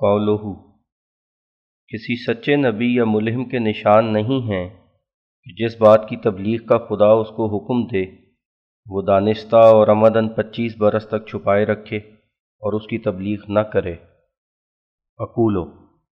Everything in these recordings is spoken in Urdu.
قولہ کسی سچے نبی یا ملہم کے نشان نہیں ہیں کہ جس بات کی تبلیغ کا خدا اس کو حکم دے وہ دانستہ اور عمدن 25 برس تک چھپائے رکھے اور اس کی تبلیغ نہ کرے۔ اقولو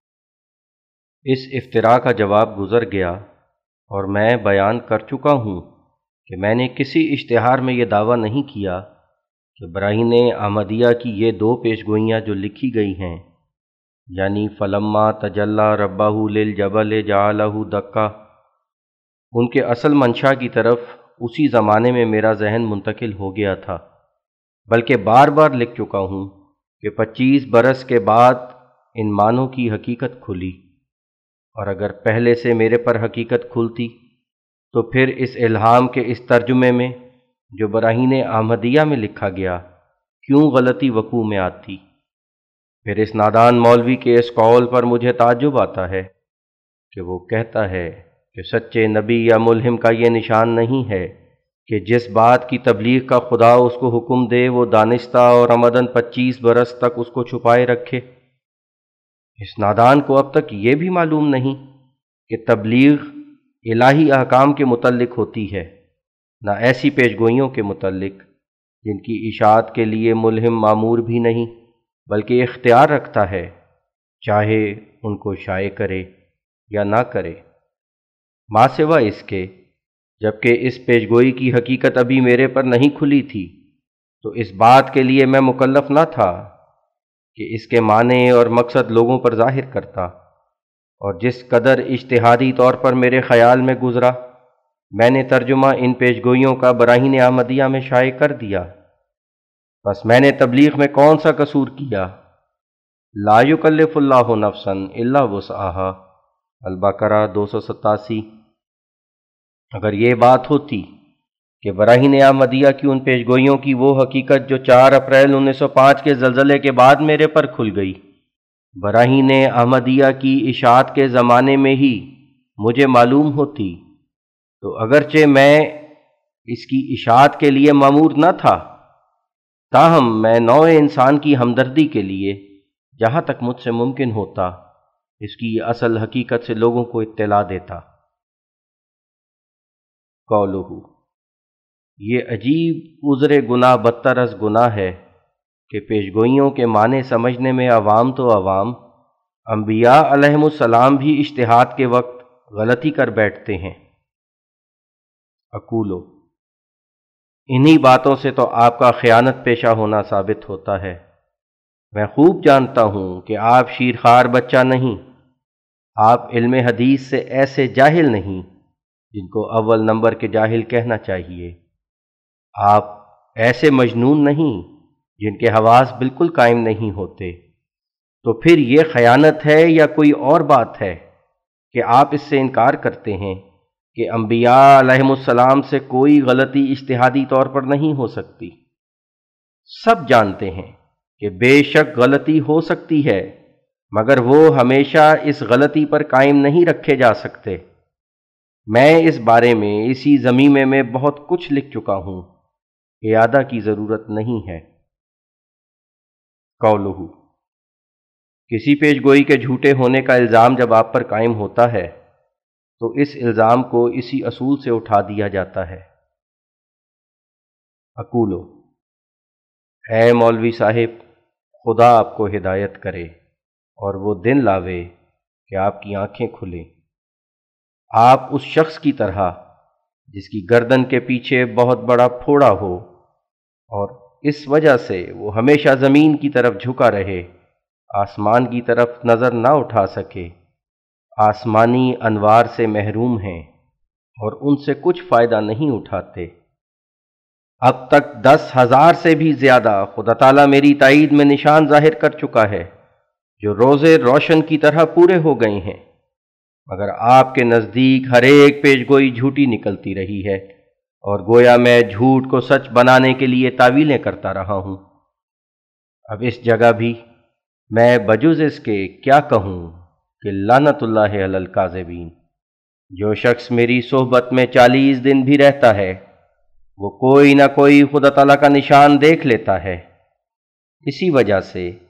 اس افتراء کا جواب گزر گیا اور میں بیان کر چکا ہوں کہ میں نے کسی اشتہار میں یہ دعویٰ نہیں کیا کہ براہین احمدیہ کی یہ 2 پیشگوئیاں جو لکھی گئی ہیں، یعنی فلما تجلی ربہ للجبل جعلہ دکا، ان کے اصل منشا کی طرف اسی زمانے میں میرا ذہن منتقل ہو گیا تھا، بلکہ بار بار لکھ چکا ہوں کہ 25 برس کے بعد ان معنوں کی حقیقت کھلی، اور اگر پہلے سے میرے پر حقیقت کھلتی تو پھر اس الہام کے اس ترجمے میں جو براہین احمدیہ میں لکھا گیا کیوں غلطی وقوع میں آتی؟ پھر اس نادان مولوی کے اس قول پر مجھے تعجب آتا ہے کہ وہ کہتا ہے کہ سچے نبی یا ملہم کا یہ نشان نہیں ہے کہ جس بات کی تبلیغ کا خدا اس کو حکم دے وہ دانستہ اور عمدن 25 برس تک اس کو چھپائے رکھے۔ اس نادان کو اب تک یہ بھی معلوم نہیں کہ تبلیغ الہی احکام کے متعلق ہوتی ہے، نہ ایسی پیشگوئیوں کے متعلق جن کی اشاعت کے لیے ملہم مامور بھی نہیں بلکہ اختیار رکھتا ہے، چاہے ان کو شائع کرے یا نہ کرے، ما سوا اس کے جبکہ اس پیشگوئی کی حقیقت ابھی میرے پر نہیں کھلی تھی تو اس بات کے لیے میں مکلف نہ تھا کہ اس کے معنی اور مقصد لوگوں پر ظاہر کرتا، اور جس قدر اجتہادی طور پر میرے خیال میں گزرا میں نے ترجمہ ان پیشگوئیوں کا براہین احمدیہ میں شائع کر دیا۔ بس میں نے تبلیغ میں کون سا قصور کیا؟ لا یکلف اللہ نفسا الا وسعها، البقرہ 287۔ اگر یہ بات ہوتی کہ براہین احمدیہ کی ان پیشگوئیوں کی وہ حقیقت جو 4 اپریل 1905 کے زلزلے کے بعد میرے پر کھل گئی، براہین احمدیہ کی اشاعت کے زمانے میں ہی مجھے معلوم ہوتی تو اگرچہ میں اس کی اشاعت کے لیے مامور نہ تھا، تاہم میں نوع انسان کی ہمدردی کے لیے جہاں تک مجھ سے ممکن ہوتا اس کی اصل حقیقت سے لوگوں کو اطلاع دیتا۔ قولہ یہ عجیب عذر گناہ بدتر از گناہ ہے کہ پیشگوئیوں کے معنی سمجھنے میں عوام تو عوام، انبیاء علیہم السلام بھی اجتہاد کے وقت غلطی کر بیٹھتے ہیں۔ اقولو انہی باتوں سے تو آپ کا خیانت پیشہ ہونا ثابت ہوتا ہے۔ میں خوب جانتا ہوں کہ آپ شیرخوار بچہ نہیں، آپ علم حدیث سے ایسے جاہل نہیں جن کو اول نمبر کے جاہل کہنا چاہیے، آپ ایسے مجنون نہیں جن کے حواس بالکل قائم نہیں ہوتے، تو پھر یہ خیانت ہے یا کوئی اور بات ہے کہ آپ اس سے انکار کرتے ہیں کہ انبیاء علیہم السلام سے کوئی غلطی اجتہادی طور پر نہیں ہو سکتی؟ سب جانتے ہیں کہ بے شک غلطی ہو سکتی ہے، مگر وہ ہمیشہ اس غلطی پر قائم نہیں رکھے جا سکتے۔ میں اس بارے میں اسی ضمیمے میں بہت کچھ لکھ چکا ہوں، اعادہ کی ضرورت نہیں ہے۔ قولہ کسی پیشگوئی کے جھوٹے ہونے کا الزام جب آپ پر قائم ہوتا ہے تو اس الزام کو اسی اصول سے اٹھا دیا جاتا ہے۔ اقولو اے مولوی صاحب، خدا آپ کو ہدایت کرے اور وہ دن لاوے کہ آپ کی آنکھیں کھلیں۔ آپ اس شخص کی طرح جس کی گردن کے پیچھے بہت بڑا پھوڑا ہو اور اس وجہ سے وہ ہمیشہ زمین کی طرف جھکا رہے، آسمان کی طرف نظر نہ اٹھا سکے، آسمانی انوار سے محروم ہیں اور ان سے کچھ فائدہ نہیں اٹھاتے۔ اب تک 10,000 سے بھی زیادہ خدا تعالیٰ میری تائید میں نشان ظاہر کر چکا ہے جو روزے روشن کی طرح پورے ہو گئے ہیں، مگر آپ کے نزدیک ہر ایک پیشگوئی جھوٹی نکلتی رہی ہے اور گویا میں جھوٹ کو سچ بنانے کے لیے تعویلیں کرتا رہا ہوں۔ اب اس جگہ بھی میں بجز اس کے کیا کہوں کہ لعنت اللہ علی الکاذبین، جو شخص میری صحبت میں 40 دن بھی رہتا ہے وہ کوئی نہ کوئی خدا تعالیٰ کا نشان دیکھ لیتا ہے۔ اسی وجہ سے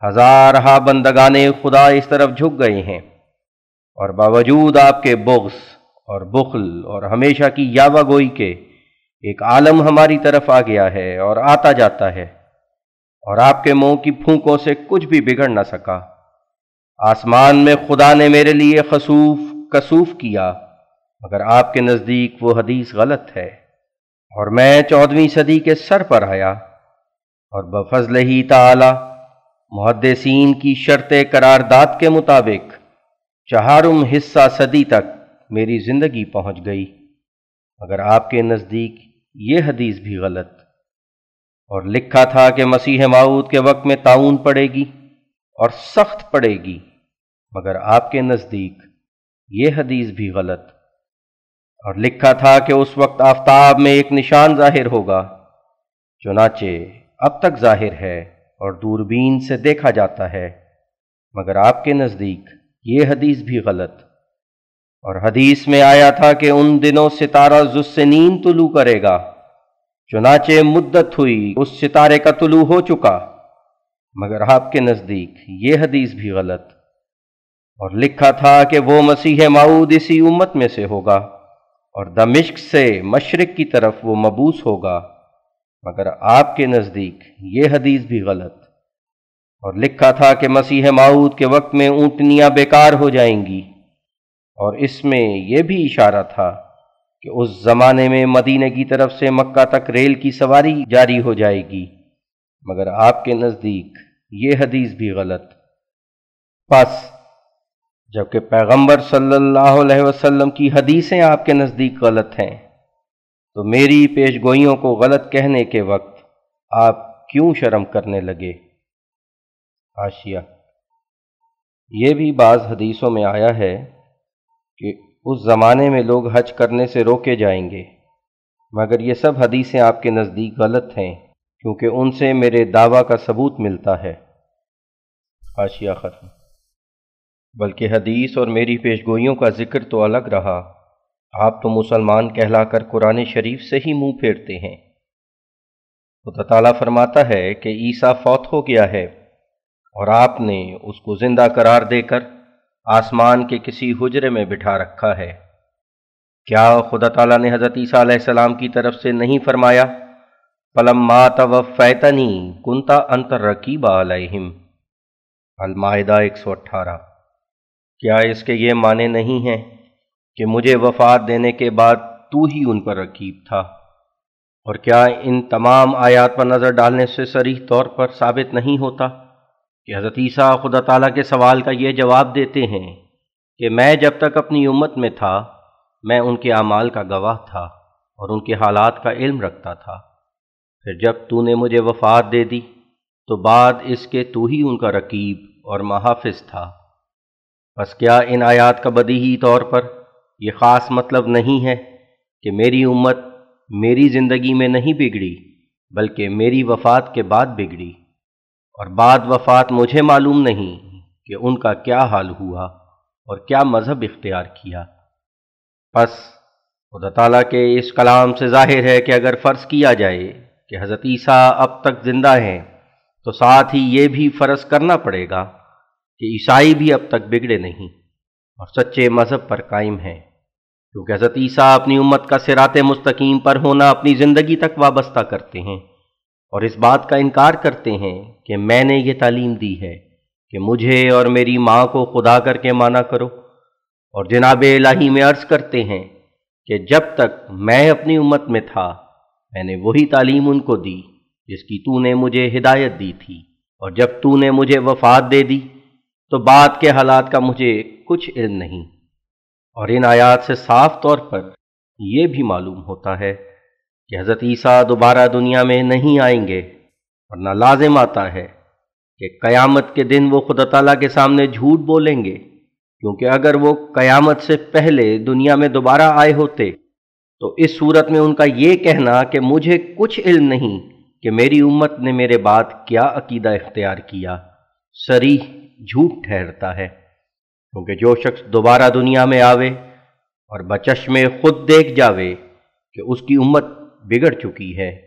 हज़ारहा बंदगाने खुदा इस तरफ झुक गए हैं, और बावजूद आपके बुग़्ज़ और बुखल और हमेशा की यावा गोई के एक आलम हमारी तरफ आ गया है और आता जाता है, और आपके मुंह की फूंकों से कुछ भी बिगड़ न सका। आसमान में खुदा ने मेरे लिए कसूफ किया, मगर आपके नज़दीक वो हदीस गलत है। और मैं 14वीं सदी के सर पर आया, और बफज़ल ही ताला मुहद्दिसीन की शर्त करारदाद के मुताबिक 4वां हिस्सा सदी तक मेरी ज़िंदगी पहुँच गई, मगर आपके नज़दीक ये हदीस भी गलत। और लिखा था कि मसीह मऊद के वक्त में ताऊन पड़ेगी और सख्त पड़ेगी, मगर आपके नज़दीक ये हदीस भी गलत। और लिखा था कि उस वक्त आफताब में एक निशान ज़ाहिर होगा, चुनाचे अब तक ज़ाहिर है और दूरबीन से देखा जाता है, मगर आपके नज़दीक ये हदीस भी गलत। और हदीस में आया था कि उन दिनों सितारा ज़ुस्सनीन तुलू करेगा, चुनाचे मुद्दत हुई उस सितारे का तुलू हो चुका, मगर आपके नज़दीक ये हदीस भी गलत। और लिखा था कि वो मसीह मऊद इसी उम्मत में से होगा और दमिश्क से मशरिक की तरफ वो मबूस होगा, मगर आपके नज़दीक ये हदीस भी गलत। और लिखा था कि मसीह मऊद के वक्त में ऊँटनियाँ बेकार हो जाएंगी, और इसमें यह भी इशारा था कि उस ज़माने में मदीने की तरफ से मक्का तक रेल की सवारी जारी हो जाएगी, मगर आपके नज़दीक ये हदीस भी गलत। बस जबकि पैगंबर सल्लल्लाहु अलैहि वसल्लम की हदीसें आपके नज़दीक गलत हैं, तो मेरी पेशगोइयों को गलत कहने के वक्त आप क्यों शर्म करने लगे? हाशिया, ये भी बाज़ हदीसों में आया है कि उस ज़माने में लोग हज करने से रोके जाएंगे, मगर ये सब हदीसें आपके नज़दीक गलत हैं, क्योंकि उनसे मेरे दावा का सबूत मिलता है। हाशिया ख़त्म। बल्कि हदीस और मेरी पेशगोइयों का जिक्र तो अलग रहा, आप तो मुसलमान कहलाकर कुरान शरीफ से ही मुंह फेरते हैं। खुदा ताला फरमाता है कि ईसा फौत हो गया है और आपने उसको जिंदा करार देकर आसमान के किसी हुजरे में बिठा रखा है। क्या खुदा ताला ने हज़रत ईसा अलैहिस्सलाम की तरफ से नहीं फरमाया, फलम्मा तवफ़्फ़ैतनी कुन्ता अंतर रकीबा अलैहिम? अल-माइदा 118। क्या इसके ये माने नहीं हैं कि मुझे वफ़ात देने के बाद तू ही उन पर रकीब था? और क्या इन तमाम आयात पर नज़र डालने से सरीह तौर पर साबित नहीं होता कि हज़रत ईसा खुदा ताला के सवाल का ये जवाब देते हैं कि मैं जब तक अपनी उम्मत में था, मैं उनके अमाल का गवाह था और उनके हालात का इल्म रखता था। फिर जब तूने मुझे वफ़ात दे दी तो बाद इसके तू ही उनका रकीब और मुहाफ़िज़ था। बस क्या इन आयात का बदीही तौर पर यह ख़ास मतलब नहीं है कि मेरी उम्मत मेरी ज़िंदगी में नहीं बिगड़ी, बल्कि मेरी वफ़ात के बाद बिगड़ी, और बाद वफ़ात मुझे मालूम नहीं कि उनका क्या हाल हुआ और क्या मज़हब इख्तियार किया। बस खुदा ताला के इस कलाम से ज़ाहिर है कि अगर फ़र्ज़ किया जाए कि हज़रत ईसा अब तक ज़िंदा हैं, तो साथ ही ये भी फ़र्ज़ करना पड़ेगा कि ईसाई भी अब तक बिगड़े नहीं और सच्चे मज़हब पर कायम हैं, क्योंकि हज़रत ईसा अपनी उम्मत का सिराते मुस्तकीम पर होना अपनी ज़िंदगी तक वाबस्ता करते हैं और इस बात का इनकार करते हैं कि मैंने ये तालीम दी है कि मुझे और मेरी माँ को खुदा करके माना करो, और जनाब इलाही में अर्ज़ करते हैं कि जब तक मैं अपनी उम्मत में था, मैंने वही तालीम उनको दी जिसकी तूने मुझे हिदायत दी थी, और जब तूने मुझे वफ़ात दे दी तो बाद के हालात का मुझे कुछ इल्म नहीं। और इन आयात से साफ तौर पर यह भी मालूम होता है कि हज़रत ईसा दोबारा दुनिया में नहीं आएंगे, और न लाजिम आता है कि क़यामत के दिन वो खुदा ताला के सामने झूठ बोलेंगे, क्योंकि अगर वो क़यामत से पहले दुनिया में दोबारा आए होते तो इस सूरत में उनका ये कहना कि मुझे कुछ इल्म नहीं कि मेरी उम्मत ने मेरे बाद क्या अकीदा इख्तियार किया, सरीह झूठ ठहरता है। क्योंकि जो शख्स दोबारा दुनिया में आवे और बचश्मे खुद देख जावे कि उसकी उम्मत बिगड़ चुकी है,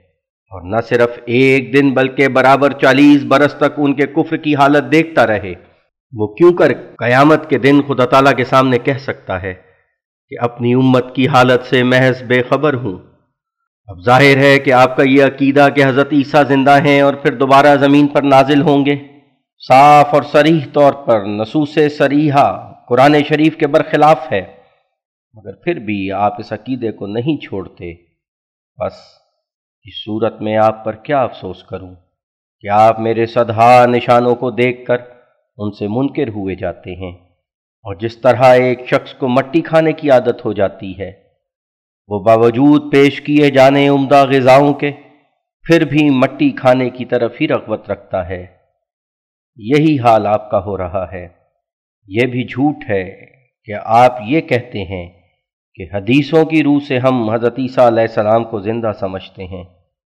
اور نہ صرف ایک دن بلکہ برابر 40 برس تک ان کے کفر کی حالت دیکھتا رہے، وہ کیوں کر قیامت کے دن خدا تعالیٰ کے سامنے کہہ سکتا ہے کہ اپنی امت کی حالت سے محض بے خبر ہوں؟ اب ظاہر ہے کہ آپ کا یہ عقیدہ کہ حضرت عیسیٰ زندہ ہیں اور پھر دوبارہ زمین پر نازل ہوں گے صاف اور صریح طور پر نصوص صریحہ قرآن شریف کے برخلاف ہے، مگر پھر بھی آپ اس عقیدے کو نہیں چھوڑتے۔ بس اس صورت میں آپ پر کیا افسوس کروں کہ آپ میرے صدہا نشانوں کو دیکھ کر ان سے منکر ہوئے جاتے ہیں، اور جس طرح ایک شخص کو مٹی کھانے کی عادت ہو جاتی ہے، وہ باوجود پیش کیے جانے عمدہ غذاؤں کے پھر بھی مٹی کھانے کی طرف ہی رغبت رکھتا ہے، یہی حال آپ کا ہو رہا ہے۔ یہ بھی جھوٹ ہے کہ آپ یہ کہتے ہیں کہ حدیثوں کی روح سے ہم حضرت عیسیٰ علیہ السلام کو زندہ سمجھتے ہیں۔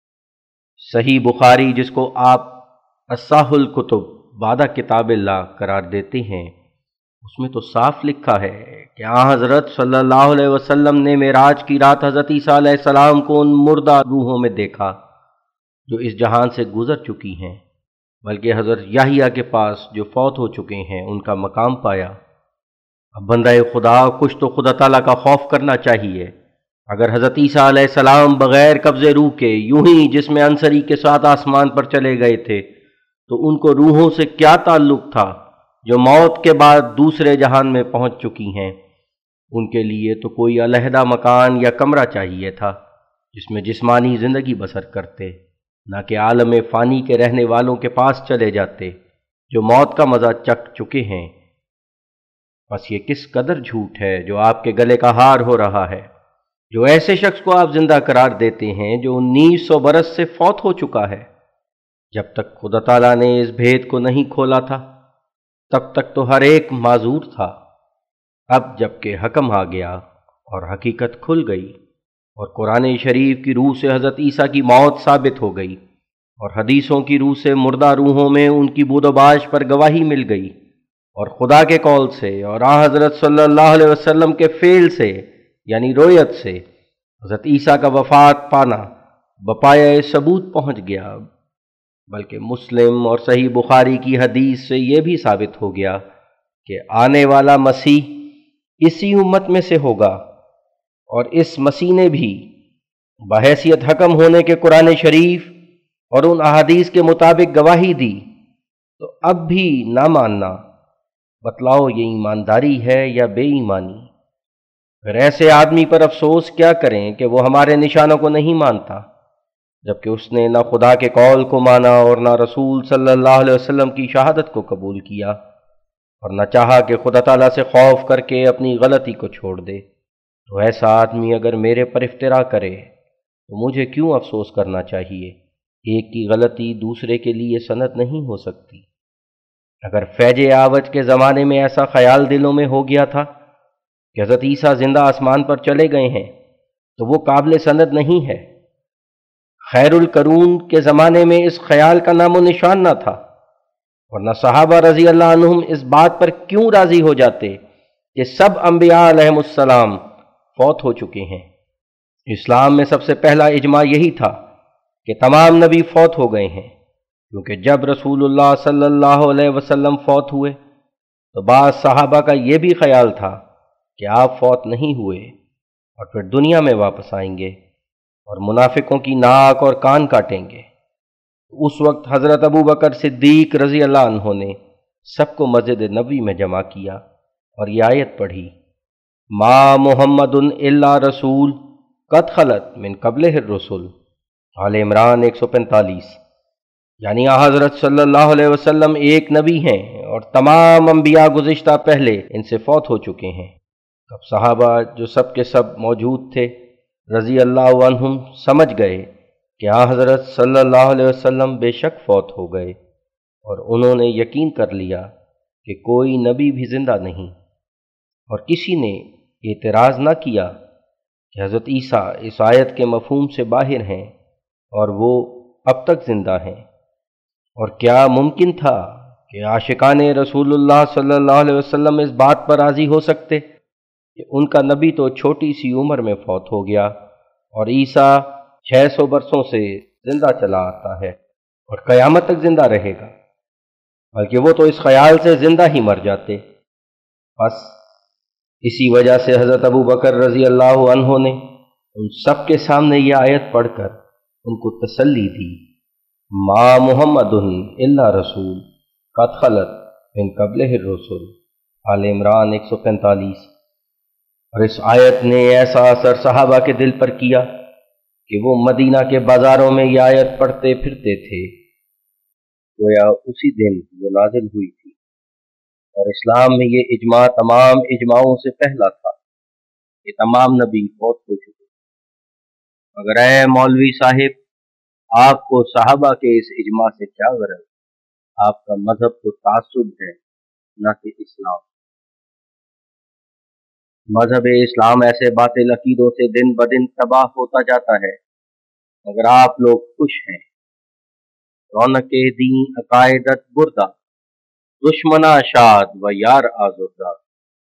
صحیح بخاری، جس کو آپ اصح الکتب بعد کتاب اللہ قرار دیتے ہیں، اس میں تو صاف لکھا ہے کہ حضرت صلی اللہ علیہ وسلم نے معراج کی رات حضرت عیسیٰ علیہ السلام کو ان مردہ روحوں میں دیکھا جو اس جہان سے گزر چکی ہیں، بلکہ حضرت یحییٰ کے پاس جو فوت ہو چکے ہیں ان کا مقام پایا۔ اب بندہ خدا کچھ تو خدا تعالیٰ کا خوف کرنا چاہیے۔ اگر حضرت عیسیٰ علیہ السلام بغیر قبضے روح کے یوں ہی جسم عنصری کے ساتھ آسمان پر چلے گئے تھے تو ان کو روحوں سے کیا تعلق تھا جو موت کے بعد دوسرے جہان میں پہنچ چکی ہیں؟ ان کے لیے تو کوئی علیحدہ مکان یا کمرہ چاہیے تھا جس میں جسمانی زندگی بسر کرتے، نہ کہ عالم فانی کے رہنے والوں کے پاس چلے جاتے جو موت کا مزہ چکھ چکے ہیں۔ بس یہ کس قدر جھوٹ ہے جو آپ کے گلے کا ہار ہو رہا ہے، جو ایسے شخص کو آپ زندہ قرار دیتے ہیں جو 1900 برس سے فوت ہو چکا ہے۔ جب تک خدا تعالیٰ نے اس بھید کو نہیں کھولا تھا تب تک تو ہر ایک معذور تھا، اب جب کہ حکم آ گیا اور حقیقت کھل گئی اور قرآن شریف کی روح سے حضرت عیسیٰ کی موت ثابت ہو گئی اور حدیثوں کی روح سے مردہ روحوں میں ان کی بود و باش پر گواہی مل گئی، اور خدا کے قول سے اور حضرت صلی اللہ علیہ وسلم کے فعل سے یعنی رویت سے حضرت عیسیٰ کا وفات پانا بپایۂ ثبوت پہنچ گیا، بلکہ مسلم اور صحیح بخاری کی حدیث سے یہ بھی ثابت ہو گیا کہ آنے والا مسیح اسی امت میں سے ہوگا، اور اس مسیح نے بھی بحیثیت حکم ہونے کے قرآن شریف اور ان احادیث کے مطابق گواہی دی، تو اب بھی نہ ماننا، بتلاؤ یہ ایمانداری ہے یا بے ایمانی؟ پھر ایسے آدمی پر افسوس کیا کریں کہ وہ ہمارے نشانوں کو نہیں مانتا، جبکہ اس نے نہ خدا کے قول کو مانا اور نہ رسول صلی اللہ علیہ وسلم کی شہادت کو قبول کیا، اور نہ چاہا کہ خدا تعالیٰ سے خوف کر کے اپنی غلطی کو چھوڑ دے۔ تو ایسا آدمی اگر میرے پر افترا کرے تو مجھے کیوں افسوس کرنا چاہیے؟ ایک کی غلطی دوسرے کے لیے سند نہیں ہو سکتی۔ اگر فیض آوج کے زمانے میں ایسا خیال دلوں میں ہو گیا تھا کہ حضرت عیسیٰ زندہ آسمان پر چلے گئے ہیں تو وہ قابل سند نہیں ہے۔ خیر القرون کے زمانے میں اس خیال کا نام و نشان نہ تھا، ورنہ صحابہ رضی اللہ عنہم اس بات پر کیوں راضی ہو جاتے کہ سب انبیاء علیہم السلام فوت ہو چکے ہیں۔ اسلام میں سب سے پہلا اجماع یہی تھا کہ تمام نبی فوت ہو گئے ہیں، کیونکہ جب رسول اللہ صلی اللہ علیہ وسلم فوت ہوئے تو بعض صحابہ کا یہ بھی خیال تھا کہ آپ فوت نہیں ہوئے اور پھر دنیا میں واپس آئیں گے اور منافقوں کی ناک اور کان کاٹیں گے۔ اس وقت حضرت ابو بکر صدیق رضی اللہ عنہ نے سب کو مسجد نبوی میں جمع کیا اور یہ آیت پڑھی، ما محمد الا رسول قد خلت من قبلہ الرسل، آل عمران 145۔ یعنی حضرت صلی اللہ علیہ وسلم ایک نبی ہیں اور تمام انبیاء گزشتہ پہلے ان سے فوت ہو چکے ہیں۔ اب صحابہ جو سب کے سب موجود تھے رضی اللہ عنہم سمجھ گئے کہ حضرت صلی اللہ علیہ وسلم بے شک فوت ہو گئے، اور انہوں نے یقین کر لیا کہ کوئی نبی بھی زندہ نہیں، اور کسی نے اعتراض نہ کیا کہ حضرت عیسیٰ اس آیت کے مفہوم سے باہر ہیں اور وہ اب تک زندہ ہیں۔ اور کیا ممکن تھا کہ عاشقان رسول اللہ صلی اللہ علیہ وسلم اس بات پر راضی ہو سکتے کہ ان کا نبی تو چھوٹی سی عمر میں فوت ہو گیا اور عیسیٰ 600 برسوں سے زندہ چلا آتا ہے اور قیامت تک زندہ رہے گا، بلکہ وہ تو اس خیال سے زندہ ہی مر جاتے۔ بس اسی وجہ سے حضرت ابو بکر رضی اللہ عنہ نے ان سب کے سامنے یہ آیت پڑھ کر ان کو تسلی دی، ما محمد الا رسول قد خلت من قبلہ الرسل، آل عمران 145۔ اور اس آیت نے ایسا اثر صحابہ کے دل پر کیا کہ وہ مدینہ کے بازاروں میں یہ آیت پڑھتے پھرتے تھے، گویا اسی دن وہ نازل ہوئی تھی۔ اور اسلام میں یہ اجماع تمام اجماعوں سے پہلا تھا کہ تمام نبی بہت ہو چکے۔ مگر اے مولوی صاحب، آپ کو صحابہ کے اس اجماع سے کیا غرض؟ آپ کا مذہب تو تعصب ہے، نہ کہ اسلام۔ مذہب اسلام ایسے باطل عقیدوں سے دن بدن تباہ ہوتا جاتا ہے، مگر آپ لوگ خوش ہیں۔ رونق دین عقائدت بردہ، دشمنا شاد و یار آزردہ۔